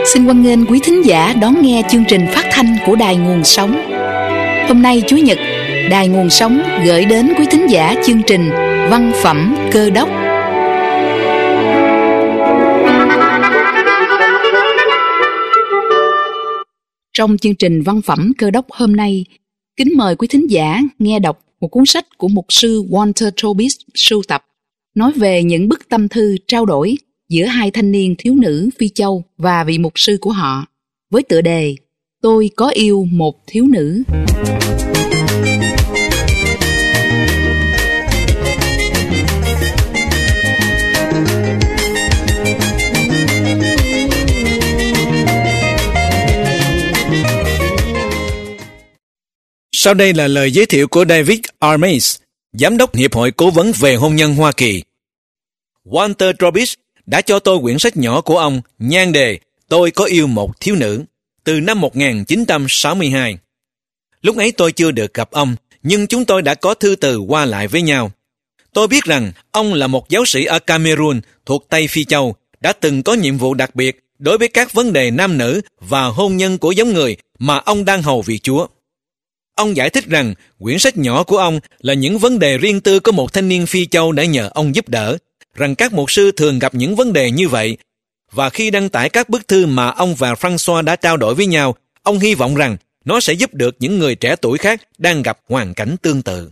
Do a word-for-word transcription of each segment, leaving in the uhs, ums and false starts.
Xin hoan nghênh quý thính giả đón nghe chương trình phát thanh của Đài Nguồn Sống. Hôm nay Chủ nhật, Đài Nguồn Sống gửi đến quý thính giả chương trình Văn phẩm Cơ đốc. Trong chương trình Văn phẩm Cơ đốc hôm nay, kính mời quý thính giả nghe đọc một cuốn sách của mục sư Walter Tobis sưu tập, nói về những bức tâm thư trao đổi giữa hai thanh niên thiếu nữ Phi Châu và vị mục sư của họ, với tựa đề Tôi có yêu một thiếu nữ. Sau đây là lời giới thiệu của David R. Mays, Giám đốc Hiệp hội Cố vấn về hôn nhân Hoa Kỳ. Walter Tobis đã cho tôi quyển sách nhỏ của ông, nhan đề Tôi có yêu một thiếu nữ, từ năm một nghìn chín trăm sáu mươi hai. Lúc ấy tôi chưa được gặp ông, nhưng chúng tôi đã có thư từ qua lại với nhau. Tôi biết rằng ông là một giáo sĩ ở Cameroon thuộc Tây Phi Châu, đã từng có nhiệm vụ đặc biệt đối với các vấn đề nam nữ và hôn nhân của giống người mà ông đang hầu vị Chúa. Ông giải thích rằng quyển sách nhỏ của ông là những vấn đề riêng tư của một thanh niên Phi Châu đã nhờ ông giúp đỡ, rằng các mục sư thường gặp những vấn đề như vậy, và khi đăng tải các bức thư mà ông và Francois đã trao đổi với nhau, ông hy vọng rằng nó sẽ giúp được những người trẻ tuổi khác đang gặp hoàn cảnh tương tự.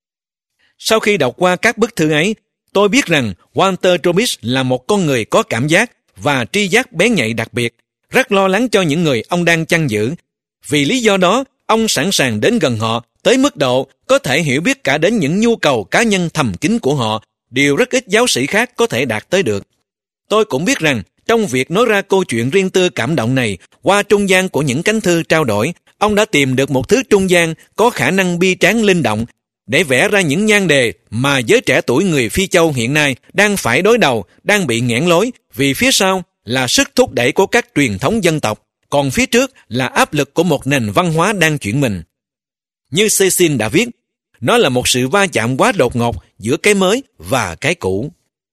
Sau khi đọc qua các bức thư ấy, tôi biết rằng Walter Tobis là một con người có cảm giác và tri giác bén nhạy đặc biệt, rất lo lắng cho những người ông đang chăn giữ. Vì lý do đó, ông sẵn sàng đến gần họ tới mức độ có thể hiểu biết cả đến những nhu cầu cá nhân thầm kín của họ, điều rất ít giáo sĩ khác có thể đạt tới được. Tôi cũng biết rằng trong việc nói ra câu chuyện riêng tư cảm động này qua trung gian của những cánh thư trao đổi, ông đã tìm được một thứ trung gian có khả năng bi tráng linh động để vẽ ra những nhan đề mà giới trẻ tuổi người Phi Châu hiện nay đang phải đối đầu, đang bị nghẽn lối, vì phía sau là sức thúc đẩy của các truyền thống dân tộc, còn phía trước là áp lực của một nền văn hóa đang chuyển mình. Như Cécile đã viết, nó là một sự va chạm quá đột ngột giữa cái mới và cái cũ.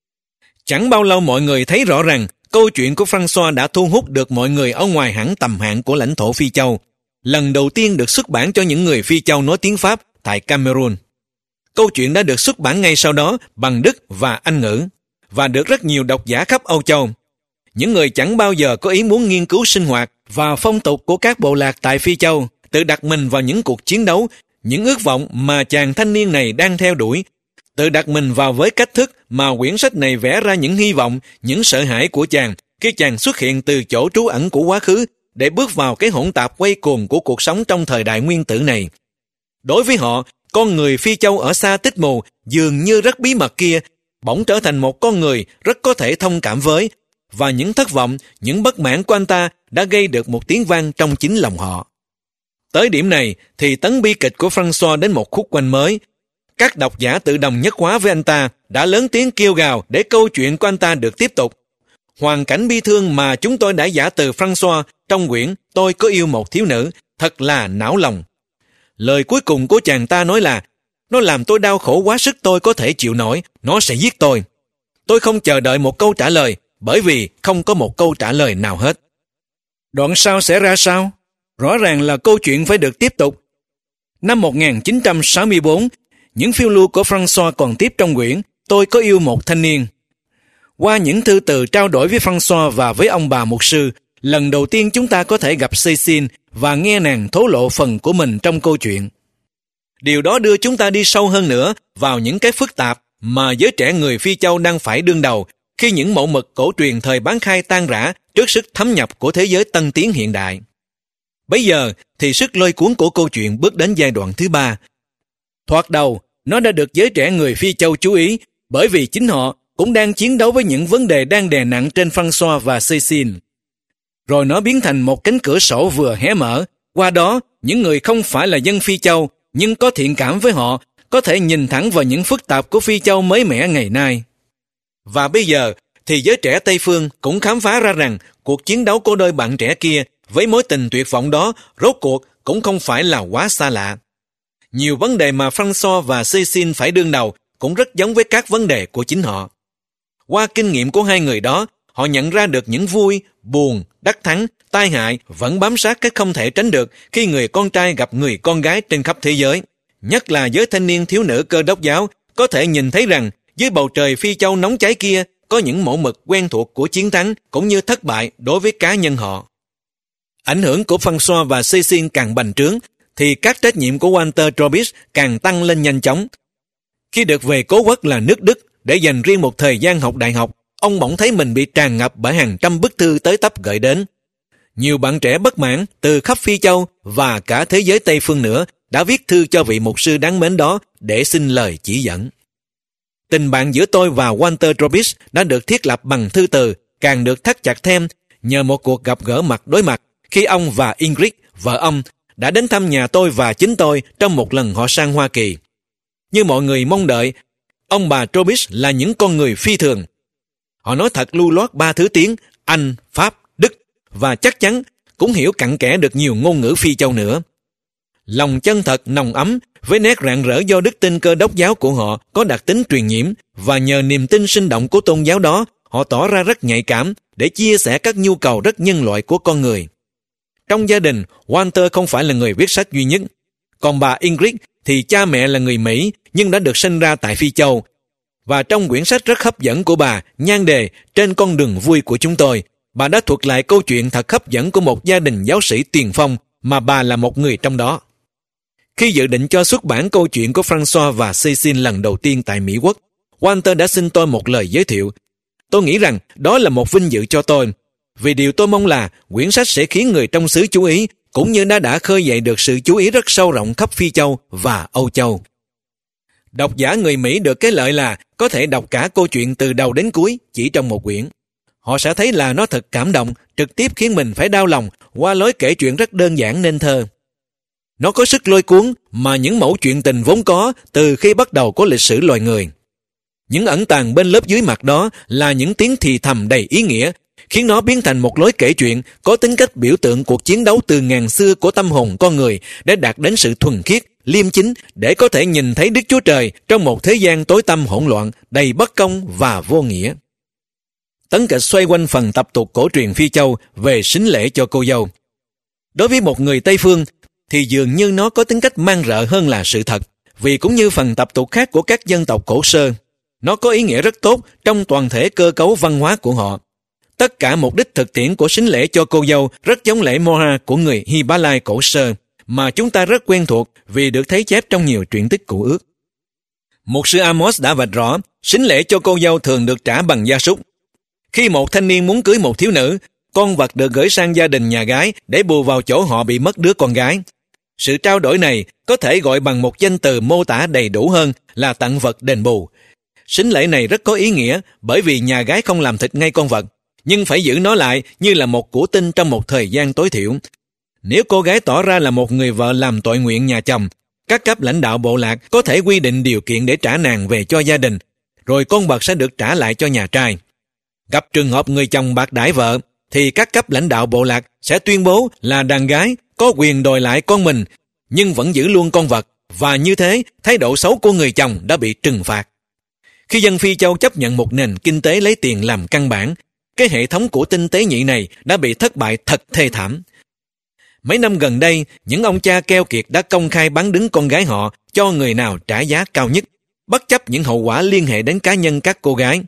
Chẳng bao lâu mọi người thấy rõ rằng câu chuyện của Francois đã thu hút được mọi người ở ngoài hẳn tầm hạn của lãnh thổ Phi Châu, lần đầu tiên được xuất bản cho những người Phi Châu nói tiếng Pháp tại Cameroon. Câu chuyện đã được xuất bản ngay sau đó bằng Đức và Anh ngữ, và được rất nhiều độc giả khắp Âu Châu. Những người chẳng bao giờ có ý muốn nghiên cứu sinh hoạt và phong tục của các bộ lạc tại Phi Châu, tự đặt mình vào những cuộc chiến đấu, những ước vọng mà chàng thanh niên này đang theo đuổi, tự đặt mình vào với cách thức mà quyển sách này vẽ ra những hy vọng, những sợ hãi của chàng khi chàng xuất hiện từ chỗ trú ẩn của quá khứ để bước vào cái hỗn tạp quay cuồng của cuộc sống trong thời đại nguyên tử này. Đối với họ, con người Phi Châu ở xa Tích Mù dường như rất bí mật kia bỗng trở thành một con người rất có thể thông cảm với, và những thất vọng, những bất mãn của anh ta đã gây được một tiếng vang trong chính lòng họ. Tới điểm này thì tấn bi kịch của Francois đến một khúc quanh mới. Các độc giả tự đồng nhất hóa với anh ta đã lớn tiếng kêu gào để câu chuyện của anh ta được tiếp tục. Hoàn cảnh bi thương mà chúng tôi đã giả từ Francois trong quyển Tôi có yêu một thiếu nữ thật là não lòng. Lời cuối cùng của chàng ta nói là: nó làm tôi đau khổ quá sức tôi có thể chịu nổi, nó sẽ giết tôi. Tôi không chờ đợi một câu trả lời, bởi vì không có một câu trả lời nào hết. Đoạn sau sẽ ra sao? Rõ ràng là câu chuyện phải được tiếp tục. Năm một nghìn chín trăm sáu mươi bốn, những phiêu lưu của Francois còn tiếp trong quyển Tôi có yêu một thanh niên. Qua những thư từ trao đổi với Francois và với ông bà mục sư, lần đầu tiên chúng ta có thể gặp Cécile và nghe nàng thổ lộ phần của mình trong câu chuyện. Điều đó đưa chúng ta đi sâu hơn nữa vào những cái phức tạp mà giới trẻ người Phi Châu đang phải đương đầu khi những mẫu mực cổ truyền thời bán khai tan rã trước sức thấm nhập của thế giới tân tiến hiện đại. Bây giờ thì sức lôi cuốn của câu chuyện bước đến giai đoạn thứ ba. Thoạt đầu, nó đã được giới trẻ người Phi Châu chú ý bởi vì chính họ cũng đang chiến đấu với những vấn đề đang đè nặng trên Francois và Cécile. Rồi nó biến thành một cánh cửa sổ vừa hé mở. Qua đó, những người không phải là dân Phi Châu nhưng có thiện cảm với họ có thể nhìn thẳng vào những phức tạp của Phi Châu mới mẻ ngày nay. Và bây giờ thì giới trẻ Tây Phương cũng khám phá ra rằng cuộc chiến đấu của đôi bạn trẻ kia với mối tình tuyệt vọng đó rốt cuộc cũng không phải là quá xa lạ. Nhiều vấn đề mà Francois và Cécile phải đương đầu cũng rất giống với các vấn đề của chính họ. Qua kinh nghiệm của hai người đó, họ nhận ra được những vui, buồn, đắc thắng, tai hại vẫn bám sát cách không thể tránh được khi người con trai gặp người con gái trên khắp thế giới. Nhất là giới thanh niên thiếu nữ Cơ Đốc giáo có thể nhìn thấy rằng dưới bầu trời phi châu nóng cháy kia có những mẫu mực quen thuộc của chiến thắng cũng như thất bại đối với cá nhân họ. Ảnh hưởng của François và Cécile càng bành trướng, thì các trách nhiệm của Walter Trobisch càng tăng lên nhanh chóng. Khi được về cố quốc là nước Đức để dành riêng một thời gian học đại học, ông bỗng thấy mình bị tràn ngập bởi hàng trăm bức thư tới tấp gửi đến. Nhiều bạn trẻ bất mãn từ khắp Phi Châu và cả thế giới Tây Phương nữa đã viết thư cho vị mục sư đáng mến đó để xin lời chỉ dẫn. Tình bạn giữa tôi và Walter Trobisch đã được thiết lập bằng thư từ, càng được thắt chặt thêm nhờ một cuộc gặp gỡ mặt đối mặt khi ông và Ingrid, vợ ông, đã đến thăm nhà tôi và chính tôi trong một lần họ sang Hoa Kỳ. Như mọi người mong đợi, ông bà Trobisch là những con người phi thường. Họ nói thật lưu loát ba thứ tiếng Anh, Pháp, Đức và chắc chắn cũng hiểu cặn kẽ được nhiều ngôn ngữ Phi Châu nữa. Lòng chân thật nồng ấm với nét rạng rỡ do đức tin Cơ Đốc giáo của họ có đặc tính truyền nhiễm, và nhờ niềm tin sinh động của tôn giáo đó, họ tỏ ra rất nhạy cảm để chia sẻ các nhu cầu rất nhân loại của con người. Trong gia đình, Walter không phải là người viết sách duy nhất. Còn bà Ingrid thì cha mẹ là người Mỹ nhưng đã được sinh ra tại Phi Châu. Và trong quyển sách rất hấp dẫn của bà, nhan đề Trên con đường vui của chúng tôi, bà đã thuật lại câu chuyện thật hấp dẫn của một gia đình giáo sĩ tiền phong mà bà là một người trong đó. Khi dự định cho xuất bản câu chuyện của François và Cécile lần đầu tiên tại Mỹ Quốc, Walter đã xin tôi một lời giới thiệu. Tôi nghĩ rằng đó là một vinh dự cho tôi, vì điều tôi mong là quyển sách sẽ khiến người trong xứ chú ý, cũng như nó đã khơi dậy được sự chú ý rất sâu rộng khắp Phi Châu và Âu Châu. Độc giả người Mỹ được cái lợi là có thể đọc cả câu chuyện từ đầu đến cuối chỉ trong một quyển. Họ sẽ thấy là nó thật cảm động, trực tiếp khiến mình phải đau lòng qua lối kể chuyện rất đơn giản nên thơ. Nó có sức lôi cuốn mà những mẫu chuyện tình vốn có từ khi bắt đầu có lịch sử loài người. Những ẩn tàng bên lớp dưới mặt đó là những tiếng thì thầm đầy ý nghĩa, khiến nó biến thành một lối kể chuyện có tính cách biểu tượng cuộc chiến đấu từ ngàn xưa của tâm hồn con người để đạt đến sự thuần khiết, liêm chính, để có thể nhìn thấy Đức Chúa Trời trong một thế gian tối tăm hỗn loạn, đầy bất công và vô nghĩa. Tấn kịch xoay quanh phần tập tục cổ truyền Phi Châu về sính lễ cho cô dâu. Đối với một người Tây Phương thì dường như nó có tính cách man rợ hơn là sự thật, vì cũng như phần tập tục khác của các dân tộc cổ sơ, nó có ý nghĩa rất tốt trong toàn thể cơ cấu văn hóa của họ. Tất cả mục đích thực tiễn của sính lễ cho cô dâu rất giống lễ Moha của người Hy Bá Lai cổ sơ, mà chúng ta rất quen thuộc vì được thấy chép trong nhiều truyện tích Cựu Ước. Mục sư Amos đã vạch rõ, sính lễ cho cô dâu thường được trả bằng gia súc. Khi một thanh niên muốn cưới một thiếu nữ, con vật được gửi sang gia đình nhà gái để bù vào chỗ họ bị mất đứa con gái. Sự trao đổi này có thể gọi bằng một danh từ mô tả đầy đủ hơn là tặng vật đền bù. Sính lễ này rất có ý nghĩa bởi vì nhà gái không làm thịt ngay con vật, nhưng phải giữ nó lại như là một của tinh trong một thời gian tối thiểu. Nếu cô gái tỏ ra là một người vợ làm tội nguyện nhà chồng, các cấp lãnh đạo bộ lạc có thể quy định điều kiện để trả nàng về cho gia đình, rồi con vật sẽ được trả lại cho nhà trai. Gặp trường hợp người chồng bạc đãi vợ, thì các cấp lãnh đạo bộ lạc sẽ tuyên bố là đàn gái có quyền đòi lại con mình, nhưng vẫn giữ luôn con vật, và như thế, thái độ xấu của người chồng đã bị trừng phạt. Khi dân Phi Châu chấp nhận một nền kinh tế lấy tiền làm căn bản, cái hệ thống của tinh tế nhị này đã bị thất bại thật thê thảm. Mấy năm gần đây, những ông cha keo kiệt đã công khai bán đứng con gái họ cho người nào trả giá cao nhất, bất chấp những hậu quả liên hệ đến cá nhân các cô gái.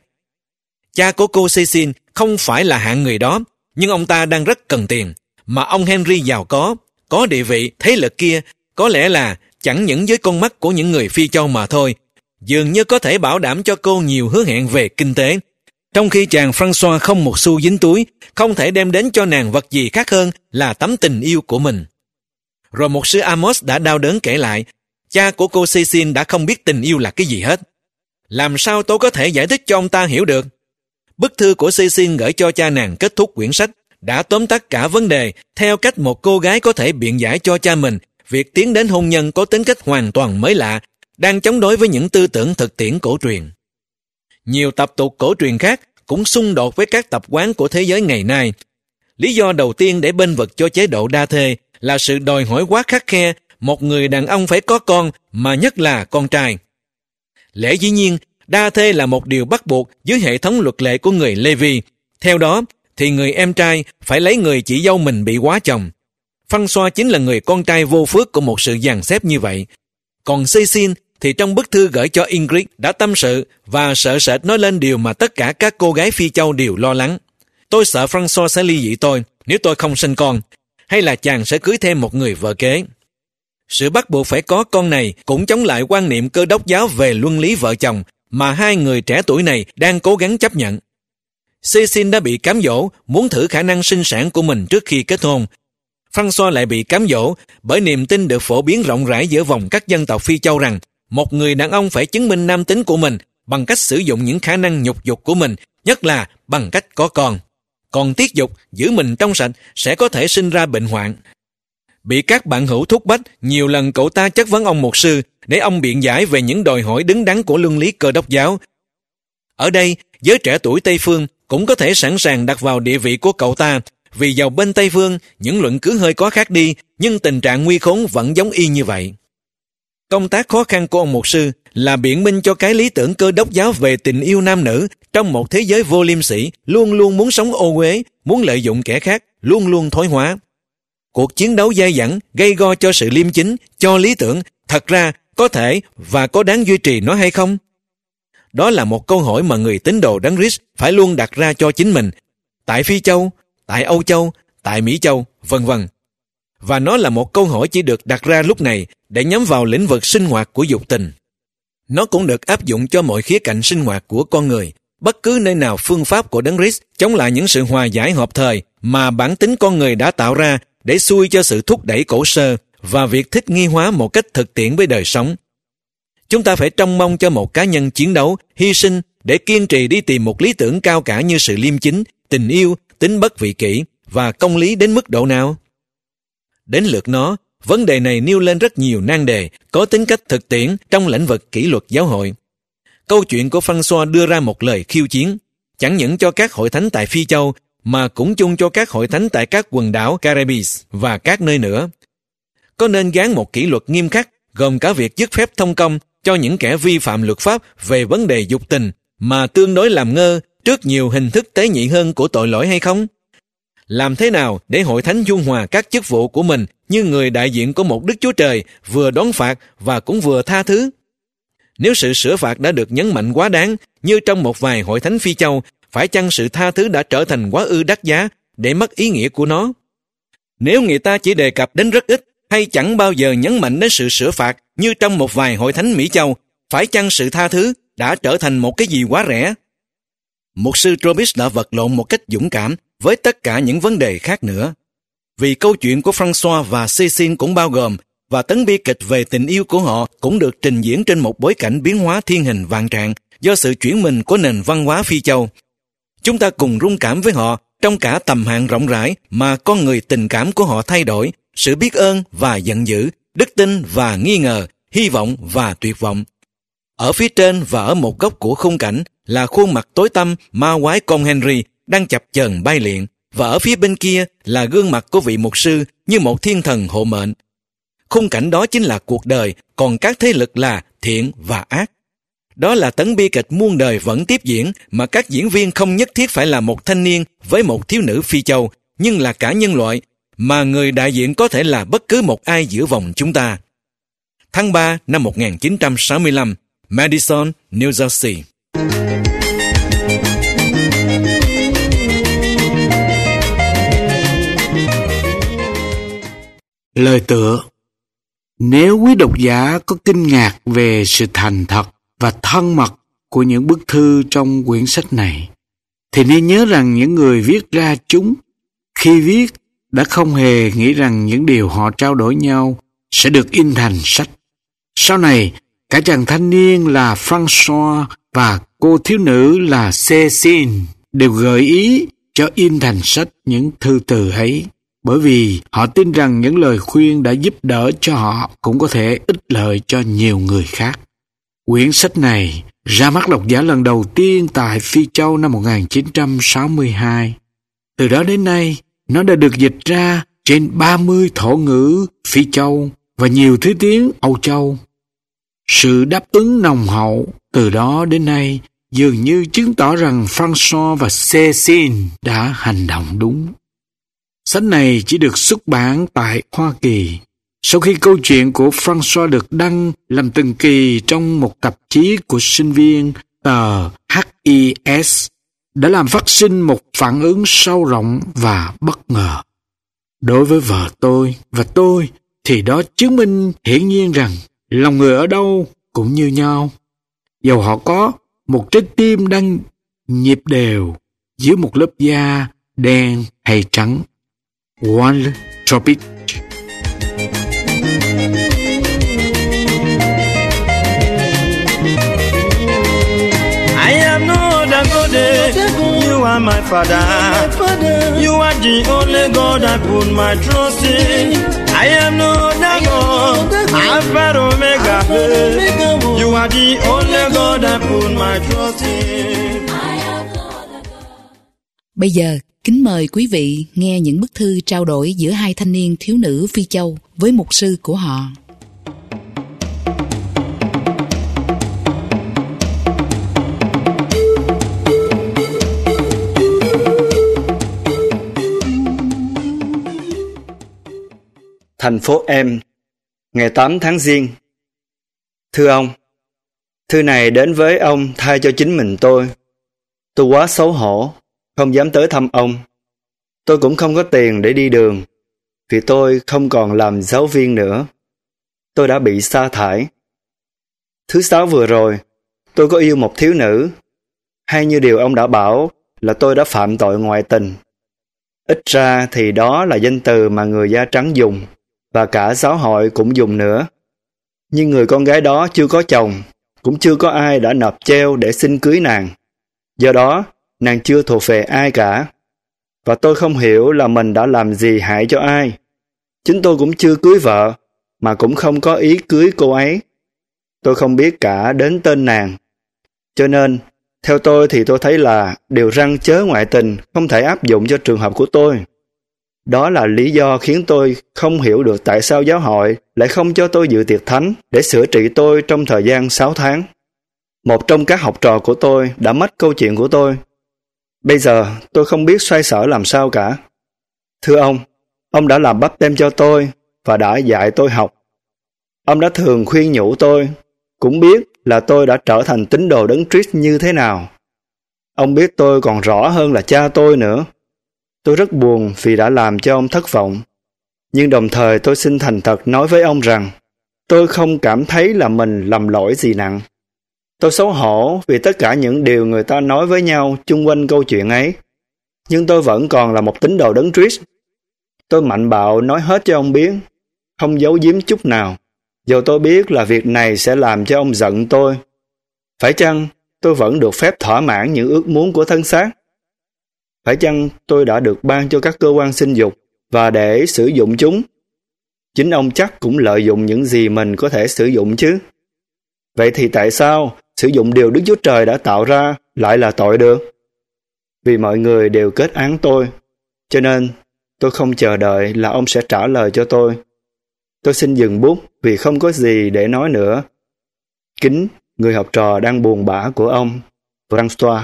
Cha của cô Cécile không phải là hạng người đó, nhưng ông ta đang rất cần tiền, mà ông Henry giàu có, có địa vị, thế lực kia, có lẽ là chẳng những với con mắt của những người Phi Châu mà thôi, dường như có thể bảo đảm cho cô nhiều hứa hẹn về kinh tế. Trong khi chàng François không một xu dính túi, không thể đem đến cho nàng vật gì khác hơn là tấm tình yêu của mình. Rồi mục sư Amos đã đau đớn kể lại, cha của cô Cécile đã không biết tình yêu là cái gì hết. Làm sao tôi có thể giải thích cho ông ta hiểu được? Bức thư của Cécile gửi cho cha nàng kết thúc quyển sách đã tóm tắt cả vấn đề theo cách một cô gái có thể biện giải cho cha mình việc tiến đến hôn nhân có tính cách hoàn toàn mới lạ, đang chống đối với những tư tưởng thực tiễn cổ truyền. Nhiều tập tục cổ truyền khác cũng xung đột với các tập quán của thế giới ngày nay. Lý do đầu tiên để bênh vực cho chế độ đa thê là sự đòi hỏi quá khắt khe một người đàn ông phải có con, mà nhất là con trai. Lẽ dĩ nhiên, đa thê là một điều bắt buộc dưới hệ thống luật lệ của người Lê-vi, Theo đó, thì người em trai phải lấy người chị dâu mình bị quá chồng. François chính là người con trai vô phước của một sự dàn xếp như vậy. Còn Cécile thì trong bức thư gửi cho Ingrid đã tâm sự và sợ sệt nói lên điều mà tất cả các cô gái Phi Châu đều lo lắng. Tôi sợ François sẽ ly dị tôi nếu tôi không sinh con, hay là chàng sẽ cưới thêm một người vợ kế. Sự bắt buộc phải có con này cũng chống lại quan niệm Cơ đốc giáo về luân lý vợ chồng mà hai người trẻ tuổi này đang cố gắng chấp nhận. Cécile đã bị cám dỗ muốn thử khả năng sinh sản của mình trước khi kết hôn. François lại bị cám dỗ bởi niềm tin được phổ biến rộng rãi giữa vòng các dân tộc Phi Châu rằng một người đàn ông phải chứng minh nam tính của mình bằng cách sử dụng những khả năng nhục dục của mình, nhất là bằng cách có con. Còn tiết dục, giữ mình trong sạch sẽ có thể sinh ra bệnh hoạn. Bị các bạn hữu thúc bách, nhiều lần cậu ta chất vấn ông mục sư để ông biện giải về những đòi hỏi đứng đắn của luân lý Cơ đốc giáo. Ở đây, giới trẻ tuổi Tây Phương cũng có thể sẵn sàng đặt vào địa vị của cậu ta, vì dầu bên Tây Phương những luận cứ hơi có khác đi, nhưng tình trạng nguy khốn vẫn giống y như vậy. Công tác khó khăn của ông mục sư là biện minh cho cái lý tưởng Cơ đốc giáo về tình yêu nam nữ trong một thế giới vô liêm sỉ, luôn luôn muốn sống ô uế, muốn lợi dụng kẻ khác, luôn luôn thói hóa. Cuộc chiến đấu dai dẳng, gây go cho sự liêm chính, cho lý tưởng, thật ra có thể và có đáng duy trì nó hay không? Đó là một câu hỏi mà người tín đồ Đấng Christ phải luôn đặt ra cho chính mình, tại Phi Châu, tại Âu Châu, tại Mỹ Châu, vân vân. Và nó là một câu hỏi chỉ được đặt ra lúc này để nhắm vào lĩnh vực sinh hoạt của dục tình. Nó cũng được áp dụng cho mọi khía cạnh sinh hoạt của con người, bất cứ nơi nào phương pháp của Đấng Christ chống lại những sự hòa giải hợp thời mà bản tính con người đã tạo ra để xuôi cho sự thúc đẩy cổ sơ và việc thích nghi hóa một cách thực tiễn với đời sống. Chúng ta phải trông mong cho một cá nhân chiến đấu, hy sinh để kiên trì đi tìm một lý tưởng cao cả như sự liêm chính, tình yêu, tính bất vị kỷ và công lý đến mức độ nào? Đến lượt nó, vấn đề này nêu lên rất nhiều nan đề, có tính cách thực tiễn trong lĩnh vực kỷ luật giáo hội. Câu chuyện của François đưa ra một lời khiêu chiến, chẳng những cho các hội thánh tại Phi Châu, mà cũng chung cho các hội thánh tại các quần đảo Caribbees và các nơi nữa. Có nên gán một kỷ luật nghiêm khắc, gồm cả việc dứt phép thông công cho những kẻ vi phạm luật pháp về vấn đề dục tình, mà tương đối làm ngơ trước nhiều hình thức tế nhị hơn của tội lỗi hay không? Làm thế nào để hội thánh dung hòa các chức vụ của mình như người đại diện của một Đức Chúa Trời vừa đón phạt và cũng vừa tha thứ? Nếu sự sửa phạt đã được nhấn mạnh quá đáng, như trong một vài hội thánh Phi Châu, phải chăng sự tha thứ đã trở thành quá ư đắt giá để mất ý nghĩa của nó? Nếu người ta chỉ đề cập đến rất ít hay chẳng bao giờ nhấn mạnh đến sự sửa phạt như trong một vài hội thánh Mỹ Châu, phải chăng sự tha thứ đã trở thành một cái gì quá rẻ? Mục sư Trobis đã vật lộn một cách dũng cảm với tất cả những vấn đề khác nữa. Vì câu chuyện của François và Cécile cũng bao gồm, và tấn bi kịch về tình yêu của họ cũng được trình diễn trên một bối cảnh biến hóa thiên hình vạn trạng do sự chuyển mình của nền văn hóa Phi Châu. Chúng ta cùng rung cảm với họ trong cả tầm hạn rộng rãi mà con người tình cảm của họ thay đổi, sự biết ơn và giận dữ, đức tin và nghi ngờ, hy vọng và tuyệt vọng. Ở phía trên và ở một góc của khung cảnh là khuôn mặt tối tăm ma quái con Henry đang chập chờn bay liệng, và ở phía bên kia là gương mặt của vị mục sư như một thiên thần hộ mệnh. Khung cảnh đó chính là cuộc đời, còn các thế lực là thiện và ác. Đó là tấn bi kịch muôn đời vẫn tiếp diễn, mà các diễn viên không nhất thiết phải là một thanh niên với một thiếu nữ Phi Châu, nhưng là cả nhân loại, mà người đại diện có thể là bất cứ một ai giữa vòng chúng ta. Tháng ba năm một nghìn chín trăm sáu mươi lăm, Madison, New Jersey. Lời tựa: nếu quý độc giả có kinh ngạc về sự thành thật và thân mật của những bức thư trong quyển sách này, thì nên nhớ rằng những người viết ra chúng, khi viết, đã không hề nghĩ rằng những điều họ trao đổi nhau sẽ được in thành sách. Sau này, cả chàng thanh niên là François và cô thiếu nữ là Cécile đều gợi ý cho in thành sách những thư từ ấy, bởi vì họ tin rằng những lời khuyên đã giúp đỡ cho họ cũng có thể ích lợi cho nhiều người khác. Quyển sách này ra mắt độc giả lần đầu tiên tại Phi Châu năm một nghìn chín trăm sáu mươi hai. Từ đó đến nay, nó đã được dịch ra trên ba mươi thổ ngữ Phi Châu và nhiều thứ tiếng Âu Châu. Sự đáp ứng nồng hậu từ đó đến nay dường như chứng tỏ rằng François và Cécile đã hành động đúng. Sách này chỉ được xuất bản tại Hoa Kỳ. Sau khi câu chuyện của François được đăng làm từng kỳ trong một tạp chí của sinh viên tờ hát i ét, đã làm phát sinh một phản ứng sâu rộng và bất ngờ. Đối với vợ tôi và tôi thì đó chứng minh hiển nhiên rằng lòng người ở đâu cũng như nhau. Dầu họ có một trái tim đang nhịp đều dưới một lớp da đen hay trắng. Walter Tropic. I am no other God, you are my father. You are the only God I put my trust in. I am no other God, Alpha and Omega. You are the only God I put my trust in. Bây giờ, kính mời quý vị nghe những bức thư trao đổi giữa hai thanh niên thiếu nữ Phi Châu với mục sư của họ. Thành phố Em, ngày tám tháng Giêng. Thưa ông, thư này đến với ông thay cho chính mình tôi. Tôi quá xấu hổ, không dám tới thăm ông. Tôi cũng không có tiền để đi đường, vì tôi không còn làm giáo viên nữa. Tôi đã bị sa thải. Thứ sáu vừa rồi, tôi có yêu một thiếu nữ, hay như điều ông đã bảo là tôi đã phạm tội ngoại tình. Ít ra thì đó là danh từ mà người da trắng dùng, và cả giáo hội cũng dùng nữa. Nhưng người con gái đó chưa có chồng, cũng chưa có ai đã nộp treo để xin cưới nàng. Do đó, nàng chưa thuộc về ai cả. Và tôi không hiểu là mình đã làm gì hại cho ai. Chính tôi cũng chưa cưới vợ, mà cũng không có ý cưới cô ấy. Tôi không biết cả đến tên nàng. Cho nên, theo tôi thì tôi thấy là điều răn chớ ngoại tình không thể áp dụng cho trường hợp của tôi. Đó là lý do khiến tôi không hiểu được tại sao giáo hội lại không cho tôi dự tiệc thánh để sửa trị tôi trong thời gian sáu tháng. Một trong các học trò của tôi đã mất câu chuyện của tôi. Bây giờ tôi không biết xoay sở làm sao cả. Thưa ông, ông đã làm báp têm cho tôi và đã dạy tôi học. Ông đã thường khuyên nhủ tôi, cũng biết là tôi đã trở thành tín đồ Đấng Christ như thế nào. Ông biết tôi còn rõ hơn là cha tôi nữa. Tôi rất buồn vì đã làm cho ông thất vọng. Nhưng đồng thời tôi xin thành thật nói với ông rằng tôi không cảm thấy là mình làm lỗi gì nặng. Tôi xấu hổ vì tất cả những điều người ta nói với nhau chung quanh câu chuyện ấy. Nhưng tôi vẫn còn là một tín đồ Đấng Christ. Tôi mạnh bạo nói hết cho ông biết, không giấu giếm chút nào, dù tôi biết là việc này sẽ làm cho ông giận tôi. Phải chăng tôi vẫn được phép thỏa mãn những ước muốn của thân xác? Phải chăng tôi đã được ban cho các cơ quan sinh dục và để sử dụng chúng? Chính ông chắc cũng lợi dụng những gì mình có thể sử dụng chứ. Vậy thì tại sao sử dụng điều Đức Chúa Trời đã tạo ra lại là tội được? Vì mọi người đều kết án tôi, cho nên tôi không chờ đợi là ông sẽ trả lời cho tôi. Tôi xin dừng bút vì không có gì để nói nữa. Kính người học trò đang buồn bã của ông, François.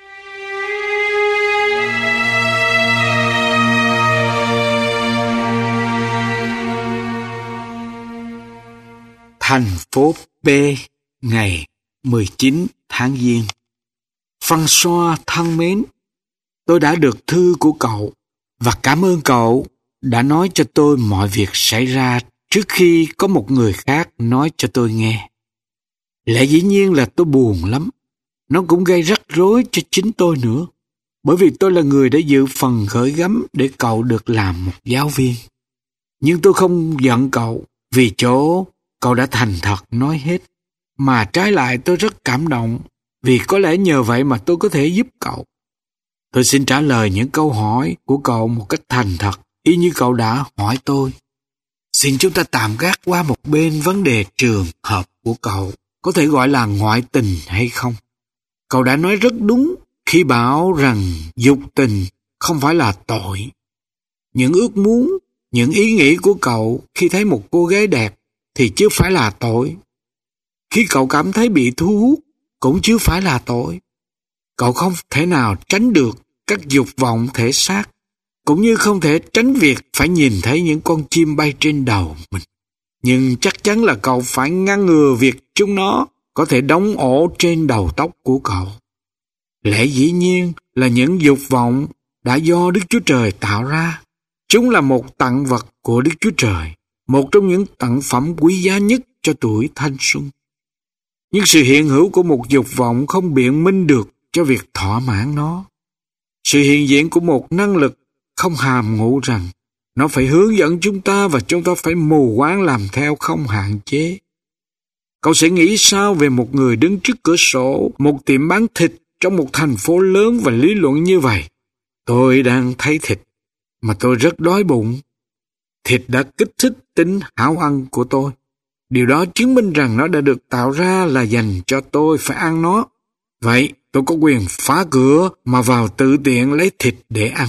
Thành phố B, ngày mười chín tháng Giêng. François thân mến, tôi đã được thư của cậu và cảm ơn cậu đã nói cho tôi mọi việc xảy ra trước khi có một người khác nói cho tôi nghe. Lẽ dĩ nhiên là tôi buồn lắm. Nó cũng gây rắc rối cho chính tôi nữa, bởi vì tôi là người đã dự phần gửi gắm để cậu được làm một giáo viên. Nhưng tôi không giận cậu vì chỗ cậu đã thành thật nói hết, mà trái lại tôi rất cảm động vì có lẽ nhờ vậy mà tôi có thể giúp cậu. Tôi xin trả lời những câu hỏi của cậu một cách thành thật, y như cậu đã hỏi tôi. Xin chúng ta tạm gác qua một bên vấn đề trường hợp của cậu, có thể gọi là ngoại tình hay không. Cậu đã nói rất đúng khi bảo rằng dục tình không phải là tội. Những ước muốn, những ý nghĩ của cậu khi thấy một cô gái đẹp thì chưa phải là tội. Khi cậu cảm thấy bị thu hút cũng chưa phải là tội. Cậu không thể nào tránh được các dục vọng thể xác, cũng như không thể tránh việc phải nhìn thấy những con chim bay trên đầu mình. Nhưng chắc chắn là cậu phải ngăn ngừa việc chúng nó có thể đóng ổ trên đầu tóc của cậu. Lẽ dĩ nhiên là những dục vọng đã do Đức Chúa Trời tạo ra. Chúng là một tặng vật của Đức Chúa Trời, một trong những tặng phẩm quý giá nhất cho tuổi thanh xuân. Nhưng sự hiện hữu của một dục vọng không biện minh được cho việc thỏa mãn nó. Sự hiện diện của một năng lực không hàm ngụ rằng nó phải hướng dẫn chúng ta và chúng ta phải mù quáng làm theo không hạn chế. Cậu sẽ nghĩ sao về một người đứng trước cửa sổ một tiệm bán thịt trong một thành phố lớn và lý luận như vậy? Tôi đang thấy thịt, mà tôi rất đói bụng. Thịt đã kích thích tính hảo ăn của tôi. Điều đó chứng minh rằng nó đã được tạo ra là dành cho tôi phải ăn nó. Vậy tôi có quyền phá cửa mà vào tự tiện lấy thịt để ăn.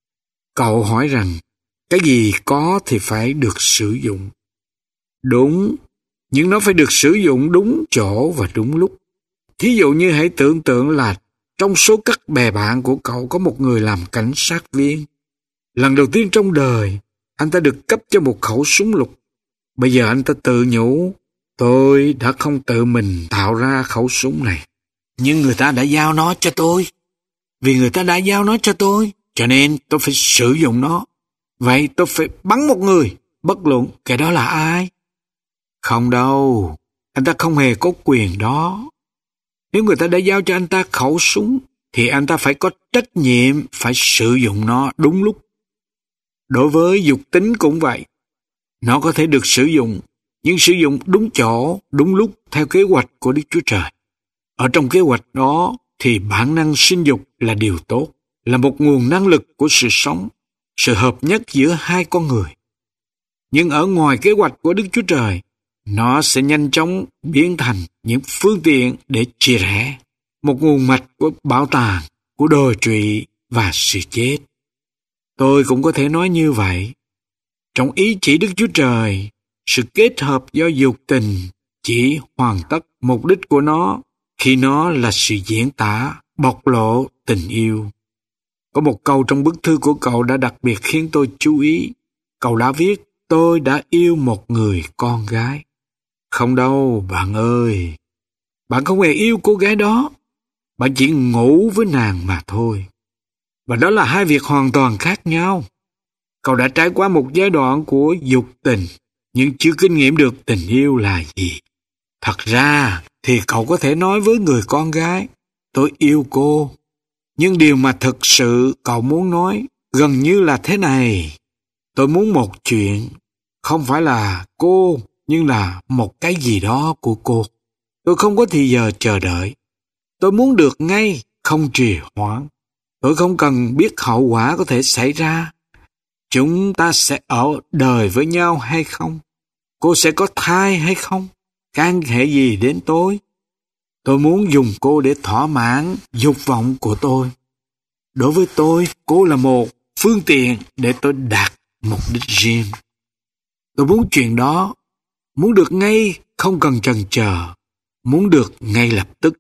Cậu hỏi rằng, cái gì có thì phải được sử dụng. Đúng, nhưng nó phải được sử dụng đúng chỗ và đúng lúc. Thí dụ như hãy tưởng tượng là trong số các bè bạn của cậu có một người làm cảnh sát viên. Lần đầu tiên trong đời, anh ta được cấp cho một khẩu súng lục. Bây giờ anh ta tự nhủ, tôi đã không tự mình tạo ra khẩu súng này, nhưng người ta đã giao nó cho tôi. Vì người ta đã giao nó cho tôi, cho nên tôi phải sử dụng nó. Vậy tôi phải bắn một người, bất luận kẻ đó là ai. Không đâu, anh ta không hề có quyền đó. Nếu người ta đã giao cho anh ta khẩu súng, thì anh ta phải có trách nhiệm phải sử dụng nó đúng lúc. Đối với dục tính cũng vậy. Nó có thể được sử dụng, nhưng sử dụng đúng chỗ, đúng lúc theo kế hoạch của Đức Chúa Trời. Ở trong kế hoạch đó thì bản năng sinh dục là điều tốt, là một nguồn năng lực của sự sống, sự hợp nhất giữa hai con người. Nhưng ở ngoài kế hoạch của Đức Chúa Trời, nó sẽ nhanh chóng biến thành những phương tiện để chia rẽ, một nguồn mạch của bảo tàng, của đồi trụy và sự chết. Tôi cũng có thể nói như vậy. Trong ý chỉ Đức Chúa Trời, sự kết hợp do dục tình chỉ hoàn tất mục đích của nó khi nó là sự diễn tả, bộc lộ tình yêu. Có một câu trong bức thư của cậu đã đặc biệt khiến tôi chú ý. Cậu đã viết, tôi đã yêu một người con gái. Không đâu, bạn ơi. Bạn không hề yêu cô gái đó. Bạn chỉ ngủ với nàng mà thôi. Và đó là hai việc hoàn toàn khác nhau. Cậu đã trải qua một giai đoạn của dục tình, nhưng chưa kinh nghiệm được tình yêu là gì. Thật ra thì cậu có thể nói với người con gái, tôi yêu cô. Nhưng điều mà thực sự cậu muốn nói gần như là thế này. Tôi muốn một chuyện, không phải là cô, nhưng là một cái gì đó của cô. Tôi không có thì giờ chờ đợi. Tôi muốn được ngay, không trì hoãn. Tôi không cần biết hậu quả có thể xảy ra. Chúng ta sẽ ở đời với nhau hay không? Cô sẽ có thai hay không? Can hệ gì đến tôi? Tôi muốn dùng cô để thỏa mãn dục vọng của tôi. Đối với tôi, cô là một phương tiện để tôi đạt mục đích riêng. Tôi muốn chuyện đó, muốn được ngay, không cần chần chờ, muốn được ngay lập tức.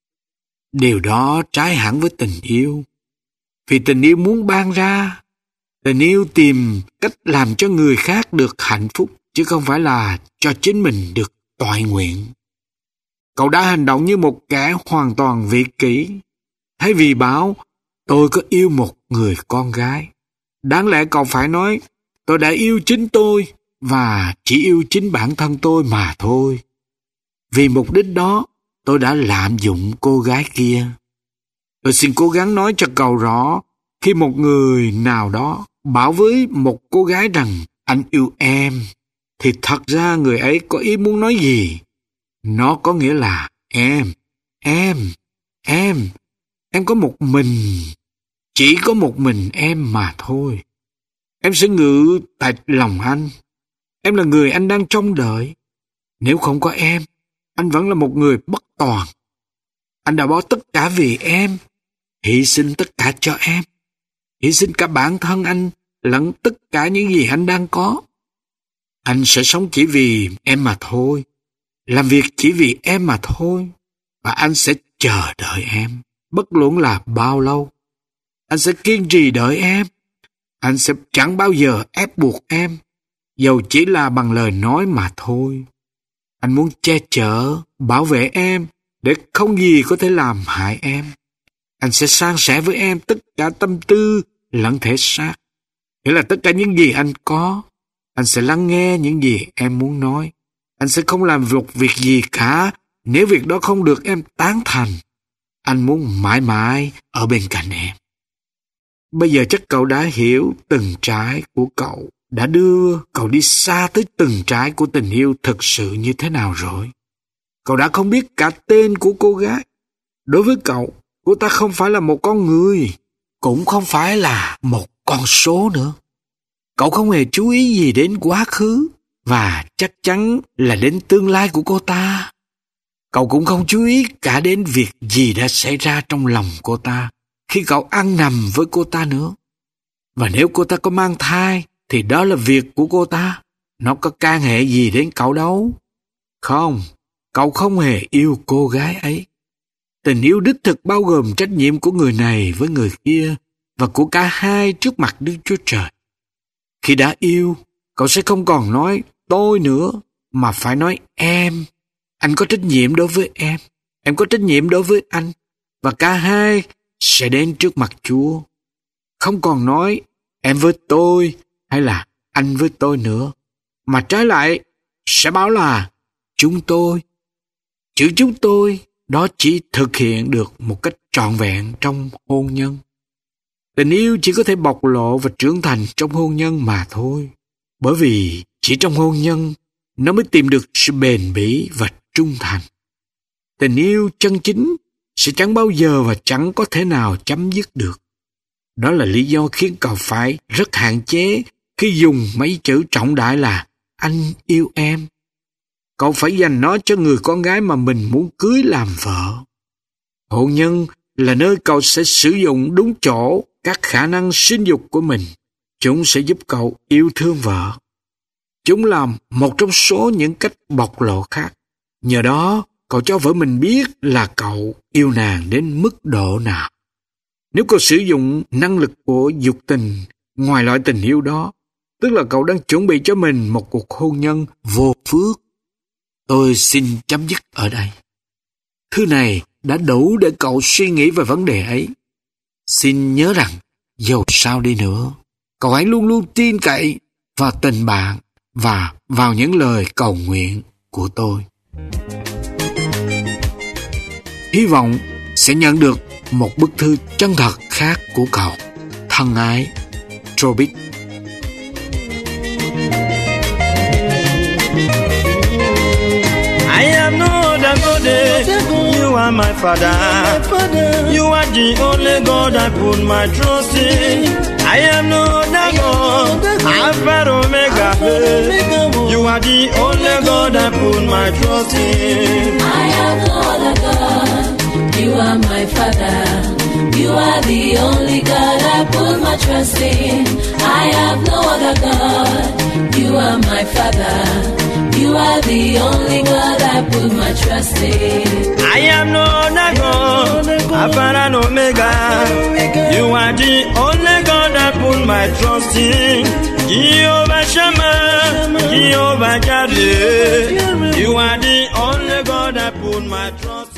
Điều đó trái hẳn với tình yêu. Vì tình yêu muốn ban ra, tình yêu tìm cách làm cho người khác được hạnh phúc, chứ không phải là cho chính mình được toại nguyện. Cậu đã hành động như một kẻ hoàn toàn vị kỷ. Thay vì bảo, tôi có yêu một người con gái. Đáng lẽ cậu phải nói, tôi đã yêu chính tôi và chỉ yêu chính bản thân tôi mà thôi. Vì mục đích đó, tôi đã lạm dụng cô gái kia. Tôi xin cố gắng nói cho cậu rõ, khi một người nào đó bảo với một cô gái rằng anh yêu em, thì thật ra người ấy có ý muốn nói gì? Nó có nghĩa là em, em, em, em có một mình, chỉ có một mình em mà thôi. Em sẽ ngự tại lòng anh. Em là người anh đang trông đợi. Nếu không có em, anh vẫn là một người bất toàn. Anh đã bỏ tất cả vì em, hy sinh tất cả cho em, hy sinh cả bản thân anh lẫn tất cả những gì anh đang có. Anh sẽ sống chỉ vì em mà thôi, làm việc chỉ vì em mà thôi, và anh sẽ chờ đợi em. bất luận là bao lâu. Anh sẽ kiên trì đợi em. Anh sẽ chẳng bao giờ ép buộc em, dầu chỉ là bằng lời nói mà thôi. Anh muốn che chở, bảo vệ em, để không gì có thể làm hại em. Anh sẽ san sẻ với em tất cả tâm tư lẫn thể xác, nghĩa là tất cả những gì anh có. Anh sẽ lắng nghe những gì em muốn nói. Anh sẽ không làm một việc gì cả nếu việc đó không được em tán thành. Anh muốn mãi mãi ở bên cạnh em. Bây giờ chắc cậu đã hiểu từng trái của cậu đã đưa cậu đi xa tới từng trái của tình yêu thực sự như thế nào rồi. Cậu đã không biết cả tên của cô gái. Đối với cậu, cô ta không phải là một con người, cũng không phải là một con số nữa. Cậu không hề chú ý gì đến quá khứ và chắc chắn là đến tương lai của cô ta. Cậu cũng không chú ý cả đến việc gì đã xảy ra trong lòng cô ta khi cậu ăn nằm với cô ta nữa. Và nếu cô ta có mang thai thì đó là việc của cô ta. Nó có can hệ gì đến cậu đâu. Không, cậu không hề yêu cô gái ấy. Tình yêu đích thực bao gồm trách nhiệm của người này với người kia và của cả hai trước mặt Đức Chúa Trời. Khi đã yêu, cậu sẽ không còn nói tôi nữa, mà phải nói em. Anh có trách nhiệm đối với em, em có trách nhiệm đối với anh, và cả hai sẽ đến trước mặt Chúa. Không còn nói em với tôi hay là anh với tôi nữa, mà trái lại sẽ bảo là chúng tôi. Chữ chúng tôi đó chỉ thực hiện được một cách trọn vẹn trong hôn nhân. Tình yêu chỉ có thể bộc lộ và trưởng thành trong hôn nhân mà thôi. Bởi vì chỉ trong hôn nhân nó mới tìm được sự bền bỉ và trung thành. Tình yêu chân chính sẽ chẳng bao giờ và chẳng có thể nào chấm dứt được. Đó là lý do khiến cậu phải rất hạn chế khi dùng mấy chữ trọng đại là anh yêu em. Cậu phải dành nó cho người con gái mà mình muốn cưới làm vợ. Hôn nhân là nơi cậu sẽ sử dụng đúng chỗ các khả năng sinh dục của mình. Chúng sẽ giúp cậu yêu thương vợ. Chúng là một trong số những cách bộc lộ khác. Nhờ đó, cậu cho vợ mình biết là cậu yêu nàng đến mức độ nào. Nếu cậu sử dụng năng lực của dục tình ngoài loại tình yêu đó, tức là cậu đang chuẩn bị cho mình một cuộc hôn nhân vô phước. Tôi xin chấm dứt ở đây. Thư này đã đủ để cậu suy nghĩ về vấn đề ấy. Xin nhớ rằng, dầu sao đi nữa, cậu hãy luôn luôn tin cậy vào tình bạn và vào những lời cầu nguyện của tôi. Hy vọng sẽ nhận được một bức thư chân thật khác của cậu. Thân ái, Trobic. I am no other God, you are my Father. You are the only God I put my trust in. I am no other God, Alpha and Omega. You are the only God I put my trust in. I am no other God, you are my Father. You are the only God I put my trust in. I have no other God, you are my Father. You are the only God I put my trust in. I am no other God, Alpha and Omega. You are the only God I put my trust in. Jehovah Shammah, Jehovah Jireh. You are the only God I put my trust in.